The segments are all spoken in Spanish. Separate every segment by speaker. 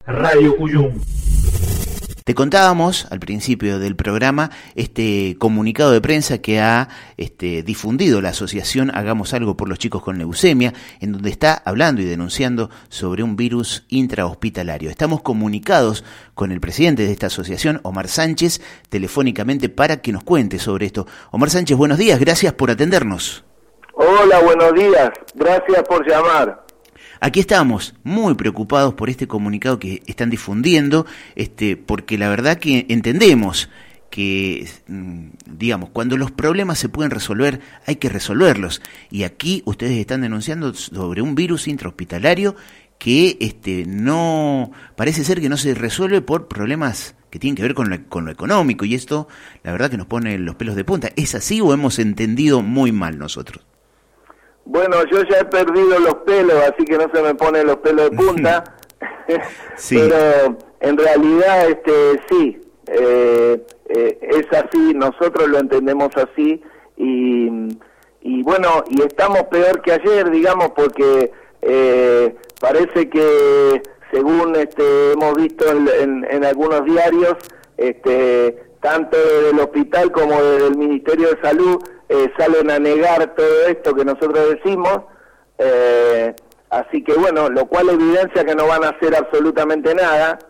Speaker 1: Radio Cuyum.
Speaker 2: Te contábamos al principio del programa este comunicado de prensa que ha difundido la asociación Hagamos Algo por los Chicos con Leucemia, en donde está hablando y denunciando sobre un virus intrahospitalario. Estamos comunicados con el presidente de esta asociación, Omar Sánchez, telefónicamente para que nos cuente sobre esto. Omar Sánchez, buenos días, gracias por atendernos.
Speaker 3: Hola, buenos días, gracias por llamar.
Speaker 2: Aquí estamos muy preocupados por este comunicado que están difundiendo, porque la verdad que entendemos que, digamos, cuando los problemas se pueden resolver, hay que resolverlos. Y aquí ustedes están denunciando sobre un virus intrahospitalario que no parece ser que no se resuelve por problemas que tienen que ver con lo económico, y esto la verdad que nos pone los pelos de punta. ¿Es así o hemos entendido muy mal nosotros?
Speaker 3: Bueno, yo ya he perdido los pelos, así que no se me ponen los pelos de punta. Sí. Pero en realidad sí, es así, nosotros lo entendemos así, y bueno, y estamos peor que ayer, digamos, porque parece que según hemos visto en algunos diarios, tanto desde el hospital como desde el Ministerio de Salud salen a negar todo esto que nosotros decimos, así que bueno, lo cual evidencia que no van a hacer absolutamente nada,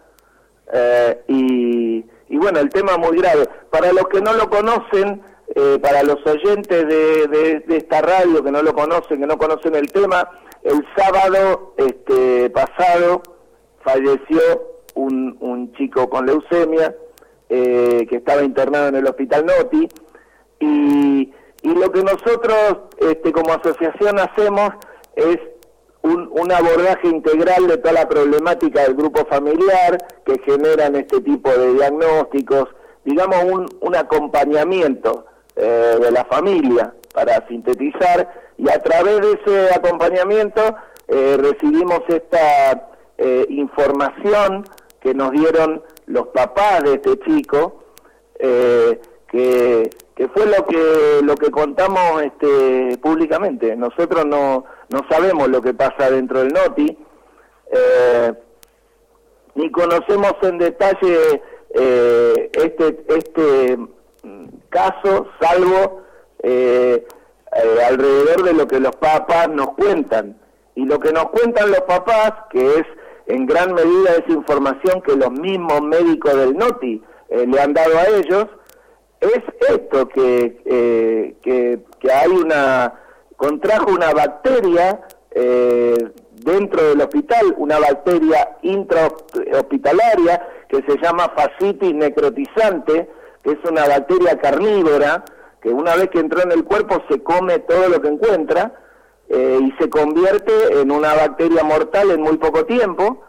Speaker 3: y bueno, el tema es muy grave. Para los que no lo conocen, para los oyentes de esta radio que no lo conocen, que no conocen el tema, el sábado pasado falleció un chico con leucemia, que estaba internado en el Hospital Noti, y lo que nosotros como asociación hacemos es un abordaje integral de toda la problemática del grupo familiar que generan este tipo de diagnósticos, digamos un acompañamiento de la familia, para sintetizar, y a través de ese acompañamiento recibimos esta información que nos dieron los papás de este chico, que fue lo que contamos públicamente. Nosotros no sabemos lo que pasa dentro del Noti, ni conocemos en detalle este caso, salvo alrededor de lo que los papás nos cuentan. Y lo que nos cuentan los papás, que es en gran medida esa información que los mismos médicos del Noti le han dado a ellos, es esto, que contrajo una bacteria dentro del hospital, una bacteria intrahospitalaria que se llama fascitis necrotizante, que es una bacteria carnívora, que una vez que entró en el cuerpo se come todo lo que encuentra, y se convierte en una bacteria mortal en muy poco tiempo,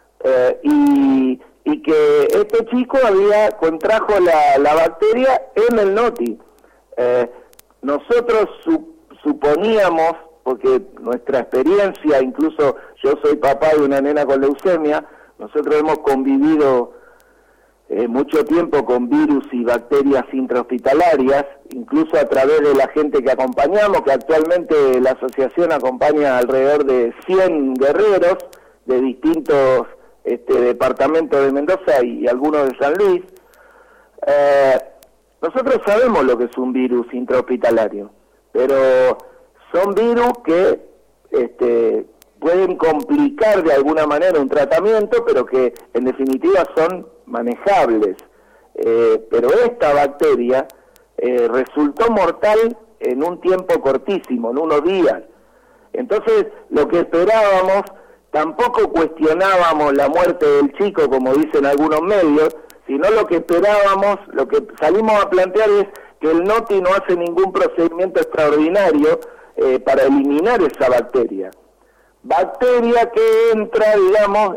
Speaker 3: y que este chico contrajo la bacteria en el Noti. Nosotros suponíamos, porque nuestra experiencia, incluso yo soy papá de una nena con leucemia, nosotros hemos convivido mucho tiempo con virus y bacterias intrahospitalarias, incluso a través de la gente que acompañamos, que actualmente la asociación acompaña alrededor de 100 guerreros de distintos departamentos de Mendoza y algunos de San Luis. Nosotros sabemos lo que es un virus intrahospitalario, pero son virus que pueden complicar de alguna manera un tratamiento, pero que en definitiva son manejables. Pero esta bacteria resultó mortal en un tiempo cortísimo, en unos días. Entonces, lo que esperábamos, tampoco cuestionábamos la muerte del chico, como dicen algunos medios, sino lo que esperábamos, lo que salimos a plantear es que el Noti no hace ningún procedimiento extraordinario para eliminar esa bacteria. Bacteria que entra, digamos,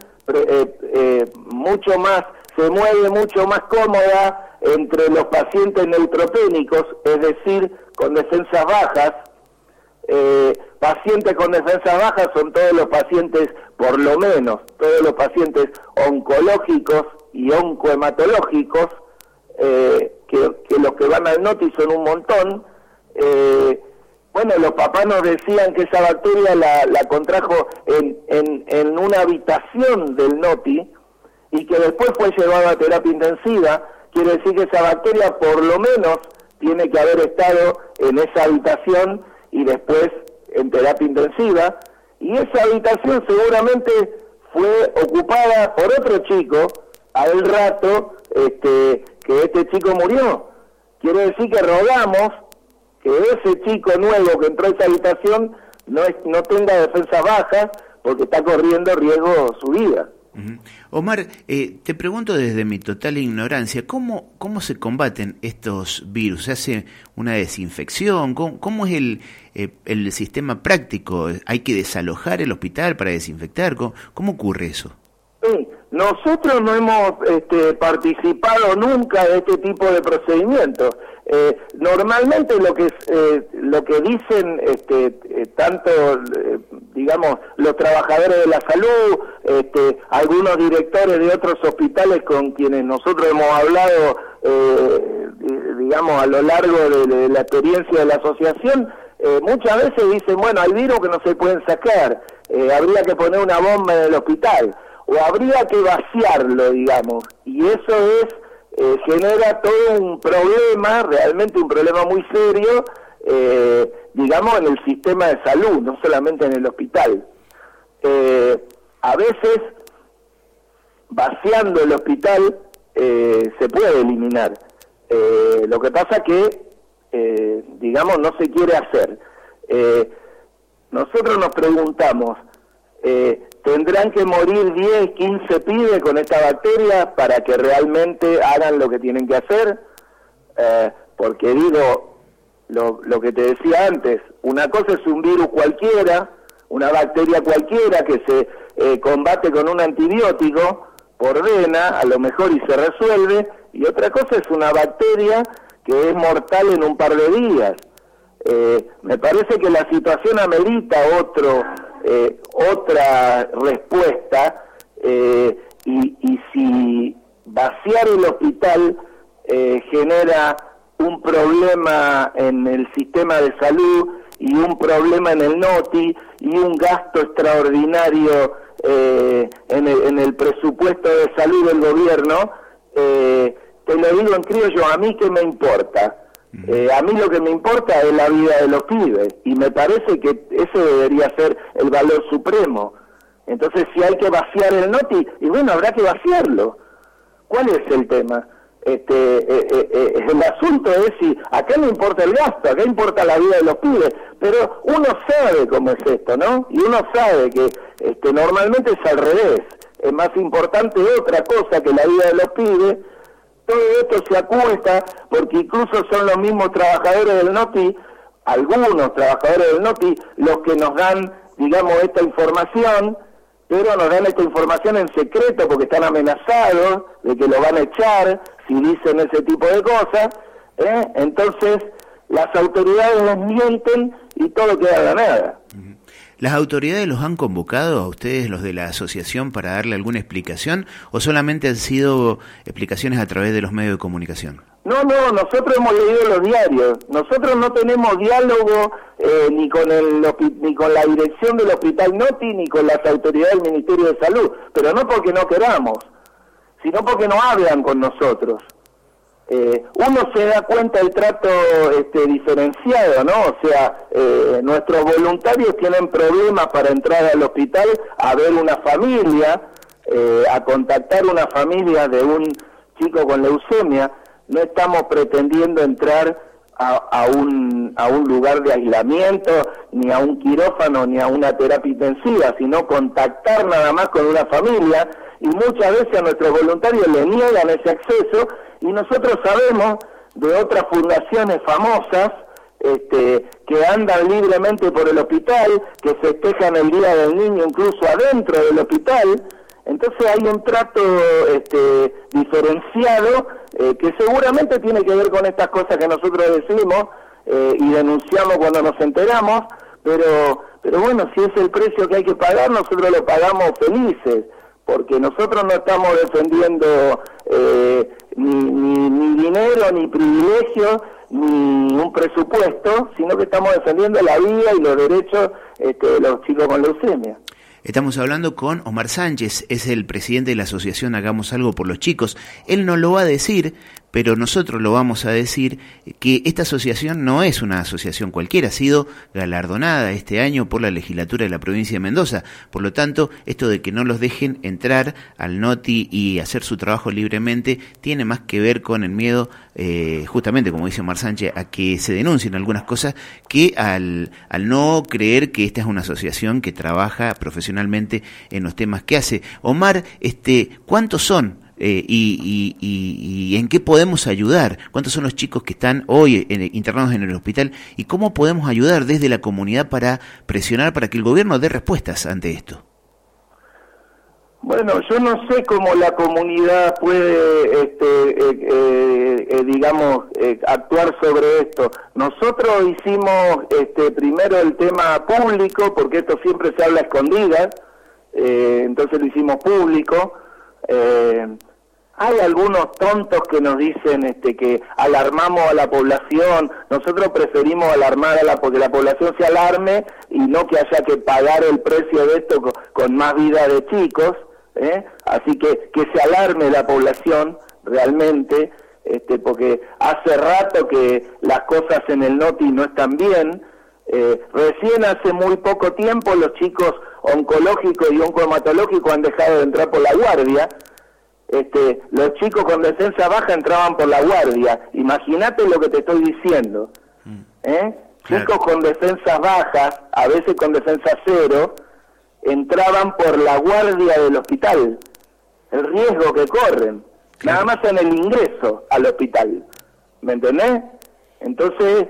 Speaker 3: mucho más, se mueve mucho más cómoda entre los pacientes neutropénicos, es decir, con defensas bajas. Pacientes con defensas bajas son todos los pacientes, por lo menos, todos los pacientes oncológicos y oncohematológicos, que los que van al Noti son un montón, Bueno, los papás nos decían que esa bacteria la contrajo en una habitación del NOTI y que después fue llevada a terapia intensiva. Quiere decir que esa bacteria por lo menos tiene que haber estado en esa habitación y después en terapia intensiva. Y esa habitación seguramente fue ocupada por otro chico al rato que este chico murió. Quiere decir que rogamos que ese chico nuevo que entró a esa habitación no tenga defensas bajas porque está corriendo riesgo su vida.
Speaker 2: Omar, te pregunto desde mi total ignorancia, ¿cómo se combaten estos virus? ¿Se hace una desinfección? ¿Cómo es el sistema práctico? ¿Hay que desalojar el hospital para desinfectar? ¿Cómo ocurre eso?
Speaker 3: Sí, nosotros no hemos participado nunca de este tipo de procedimientos. Normalmente lo que dicen tanto digamos los trabajadores de la salud, algunos directores de otros hospitales con quienes nosotros hemos hablado digamos a lo largo de la experiencia de la asociación, muchas veces dicen, bueno, hay virus que no se pueden sacar, habría que poner una bomba en el hospital o habría que vaciarlo, digamos, y eso genera todo un problema, realmente un problema muy serio, digamos, en el sistema de salud, no solamente en el hospital. A veces, vaciando el hospital, se puede eliminar. Lo que pasa que, digamos, no se quiere hacer. Nosotros nos preguntamos, ¿tendrán que morir 10, 15 pibes con esta bacteria para que realmente hagan lo que tienen que hacer? Porque digo, lo que te decía antes, una cosa es un virus cualquiera, una bacteria cualquiera que se combate con un antibiótico por vena, a lo mejor y se resuelve, y otra cosa es una bacteria que es mortal en un par de días. Me parece que la situación amerita otra respuesta, y si vaciar el hospital genera un problema en el sistema de salud y un problema en el NOTI y un gasto extraordinario en el presupuesto de salud del gobierno, te lo digo en criollo, a mí qué me importa. A mí lo que me importa es la vida de los pibes, y me parece que ese debería ser el valor supremo. Entonces, si hay que vaciar el NOTI, y bueno, habrá que vaciarlo. ¿Cuál es el tema? El asunto es si acá no importa el gasto, acá importa la vida de los pibes, pero uno sabe cómo es esto, ¿no? Y uno sabe que normalmente es al revés, es más importante otra cosa que la vida de los pibes. Todo esto se acuesta porque incluso son los mismos trabajadores del NOTI, algunos trabajadores del NOTI, los que nos dan, digamos, esta información, pero nos dan esta información en secreto porque están amenazados de que lo van a echar si dicen ese tipo de cosas, entonces las autoridades les mienten y todo queda de nada.
Speaker 2: ¿Las autoridades los han convocado a ustedes, los de la asociación, para darle alguna explicación, o solamente han sido explicaciones a través de los medios de comunicación?
Speaker 3: No, nosotros hemos leído los diarios. Nosotros no tenemos diálogo ni con la dirección del Hospital NOTI ni con las autoridades del Ministerio de Salud, pero no porque no queramos, sino porque no hablan con nosotros. Uno se da cuenta del trato diferenciado, ¿no? O sea, nuestros voluntarios tienen problemas para entrar al hospital a ver una familia, a contactar una familia de un chico con leucemia. No estamos pretendiendo entrar a un lugar de aislamiento, ni a un quirófano, ni a una terapia intensiva, sino contactar nada más con una familia, y muchas veces a nuestros voluntarios les niegan ese acceso, y nosotros sabemos de otras fundaciones famosas que andan libremente por el hospital, que festejan el Día del Niño incluso adentro del hospital. Entonces hay un trato diferenciado que seguramente tiene que ver con estas cosas que nosotros decimos y denunciamos cuando nos enteramos, pero bueno, si es el precio que hay que pagar, nosotros lo pagamos felices, porque nosotros no estamos defendiendo ni dinero, ni privilegios, ni un presupuesto, sino que estamos defendiendo la vida y los derechos de los chicos con leucemia.
Speaker 2: Estamos hablando con Omar Sánchez, es el presidente de la asociación Hagamos Algo por los Chicos. Él no lo va a decir, pero nosotros lo vamos a decir, que esta asociación no es una asociación cualquiera, ha sido galardonada este año por la legislatura de la provincia de Mendoza. Por lo tanto, esto de que no los dejen entrar al Noti y hacer su trabajo libremente tiene más que ver con el miedo, justamente como dice Omar Sánchez, a que se denuncien algunas cosas, que al no creer que esta es una asociación que trabaja profesionalmente en los temas que hace. Omar, ¿cuántos son? Y en qué podemos ayudar, cuántos son los chicos que están hoy internados en el hospital y cómo podemos ayudar desde la comunidad para presionar para que el gobierno dé respuestas ante esto.
Speaker 3: Bueno, yo no sé cómo la comunidad puede, actuar sobre esto. Nosotros hicimos primero el tema público, porque esto siempre se habla a escondidas, entonces lo hicimos público. Hay algunos tontos que nos dicen que alarmamos a la población. Nosotros preferimos alarmar porque la población se alarme y no que haya que pagar el precio de esto con más vida de chicos, así que se alarme la población realmente, porque hace rato que las cosas en el Noti no están bien. Recién hace muy poco tiempo los chicos oncológicos y oncohematológicos han dejado de entrar por la guardia. Los chicos con defensa baja entraban por la guardia. Imagínate lo que te estoy diciendo. Claro. Chicos con defensas bajas, a veces con defensa cero, entraban por la guardia del hospital. El riesgo que corren. Claro. Nada más en el ingreso al hospital. ¿Me entendés? Entonces,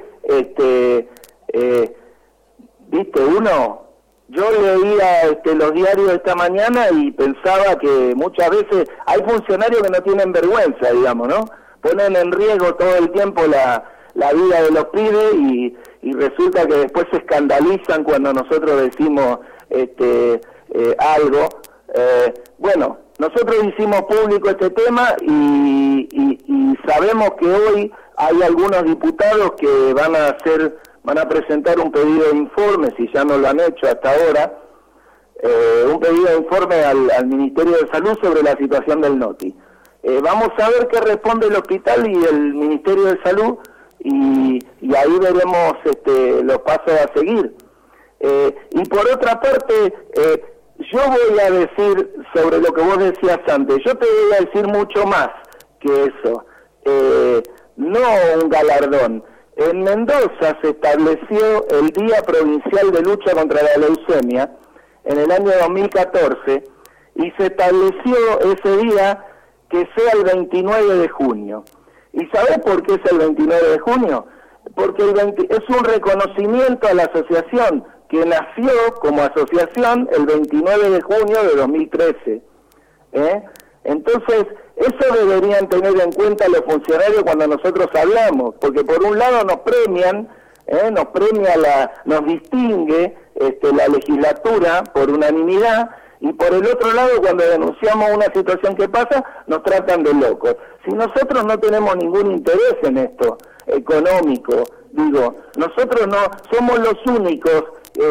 Speaker 3: viste, yo leía los diarios esta mañana y pensaba que muchas veces hay funcionarios que no tienen vergüenza, digamos, ¿no? Ponen en riesgo todo el tiempo la vida de los pibes y resulta que después se escandalizan cuando nosotros decimos algo. Bueno, nosotros hicimos público este tema y sabemos que hoy hay algunos diputados que van a presentar un pedido de informe, si ya no lo han hecho hasta ahora, un pedido de informe al Ministerio de Salud sobre la situación del Noti. Vamos a ver qué responde el hospital y el Ministerio de Salud y ahí veremos los pasos a seguir. Y por otra parte, yo voy a decir sobre lo que vos decías antes, yo te voy a decir mucho más que eso, no un galardón. En Mendoza se estableció el Día Provincial de Lucha contra la Leucemia en el año 2014 y se estableció ese día que sea el 29 de junio. ¿Y sabés por qué es el 29 de junio? Porque es un reconocimiento a la asociación que nació como asociación el 29 de junio de 2013. Entonces, eso deberían tener en cuenta los funcionarios cuando nosotros hablamos, porque por un lado nos premian, nos distingue la legislatura por unanimidad, y por el otro lado, cuando denunciamos una situación que pasa, nos tratan de locos. Si nosotros no tenemos ningún interés en esto, económico, digo, nosotros no somos los únicos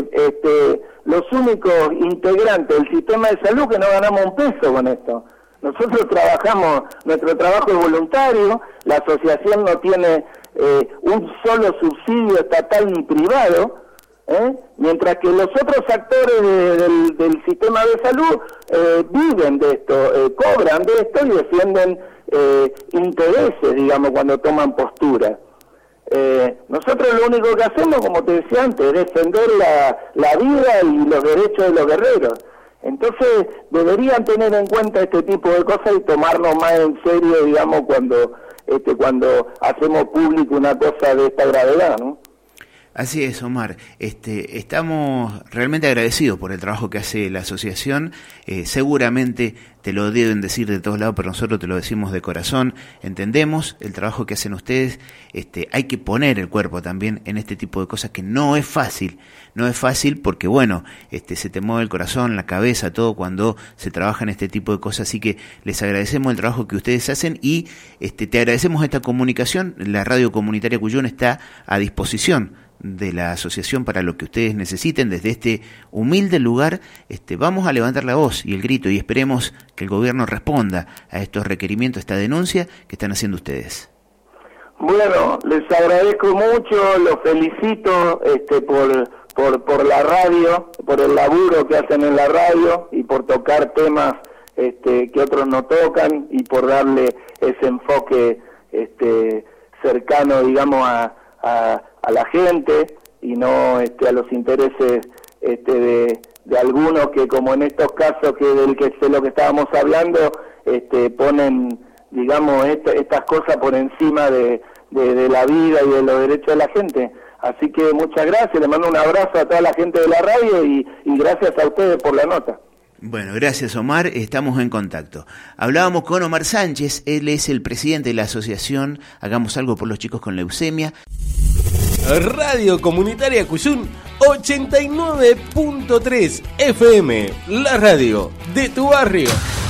Speaker 3: integrantes del sistema de salud que no ganamos un peso con esto. Nosotros trabajamos, nuestro trabajo es voluntario, la asociación no tiene un solo subsidio estatal ni privado, mientras que los otros actores del sistema de salud viven de esto, cobran de esto y defienden intereses, digamos, cuando toman postura. Nosotros lo único que hacemos, como te decía antes, es defender la vida y los derechos de los guerreros. Entonces deberían tener en cuenta este tipo de cosas y tomarnos más en serio, digamos, cuando hacemos público una cosa de esta gravedad, ¿no?
Speaker 2: Así es, Omar. Estamos realmente agradecidos por el trabajo que hace la asociación. Seguramente te lo deben decir de todos lados, pero nosotros te lo decimos de corazón, entendemos el trabajo que hacen ustedes, hay que poner el cuerpo también en este tipo de cosas que no es fácil porque bueno, se te mueve el corazón, la cabeza, todo cuando se trabaja en este tipo de cosas, así que les agradecemos el trabajo que ustedes hacen y te agradecemos esta comunicación. La Radio Comunitaria Cuyón está a disposición de la asociación para lo que ustedes necesiten. Desde este humilde lugar vamos a levantar la voz y el grito y esperemos que el gobierno responda a estos requerimientos, a esta denuncia que están haciendo ustedes.
Speaker 3: Bueno, les agradezco mucho, los felicito por la radio, por el laburo que hacen en la radio y por tocar temas que otros no tocan y por darle ese enfoque cercano, digamos, a la gente y no a los intereses de algunos que, como en estos casos que del que sé lo que estábamos hablando, ponen, digamos, estas cosas por encima de la vida y de los derechos de la gente. Así que muchas gracias, le mando un abrazo a toda la gente de la radio y gracias a ustedes por la nota.
Speaker 2: Bueno, gracias Omar, estamos en contacto. Hablábamos con Omar Sánchez, él es el presidente de la asociación Hagamos Algo por los Chicos con Leucemia.
Speaker 1: Radio Comunitaria Cuyún 89.3 FM, la radio de tu barrio.